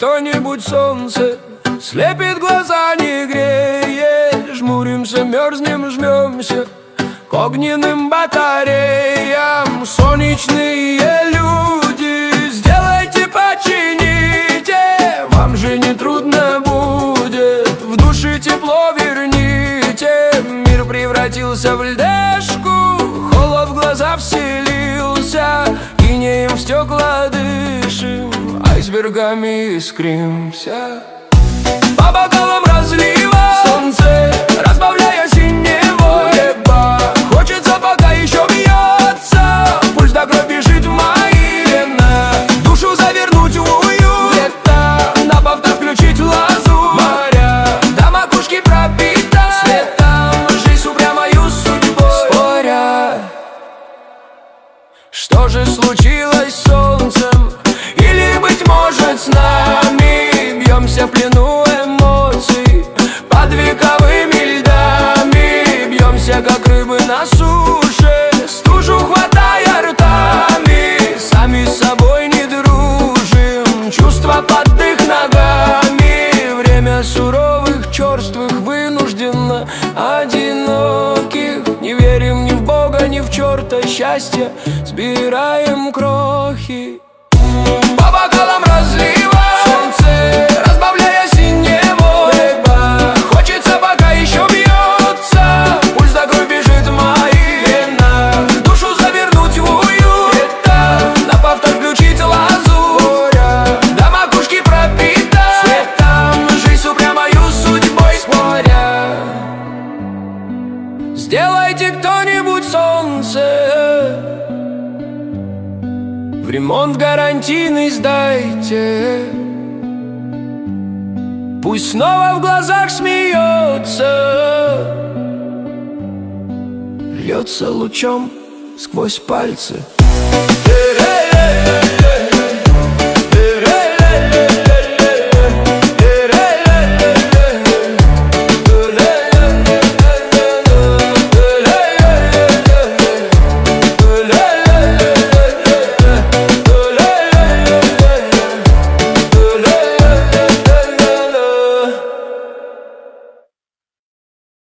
кто-нибудь солнце, слепит глаза, не греет. Жмуримся, мерзнем, жмемся к огненным батареям. Солнечные люди, сделайте, почините, вам же не трудно будет, в душе тепло верните. Мир превратился в льдешку, холод в глаза вселился, инеем в стекла дышим, айсбергами искримся. По бокалам разлива солнце, разбавляя синего неба. Хочется, пока еще бьется пульс, до кровь бежит в мои вены. Душу завернуть в уют лета, на повтор включить лазу моря. До макушки пропита светом, жизнь упрямою судьбой споря. Что же случилось с солнцем? Или, быть может, с нами бьемся в плену эмоций под вековыми льдами? Бьемся, как рыбы на суше, стужу хватая ртами. Сами с собой не дружим, чувства под их ногами. Время суровых, черствых, вынужденно одиноких. Не верим ни в Бога, ни в черта счастья, сбираем крохи. По бокалам разлива солнце, разбавляя синего неба. Хочется, пока еще бьется пульс, до кровь бежит в мои вены. Душу завернуть в уют лета, на повтор включить лазу моря. До макушки пропита светом, жизнь упрямою судьбой споря. Сделайте, кто-нибудь солнце, в ремонт гарантийный сдайте. Пусть снова в глазах смеется, льется лучом сквозь пальцы.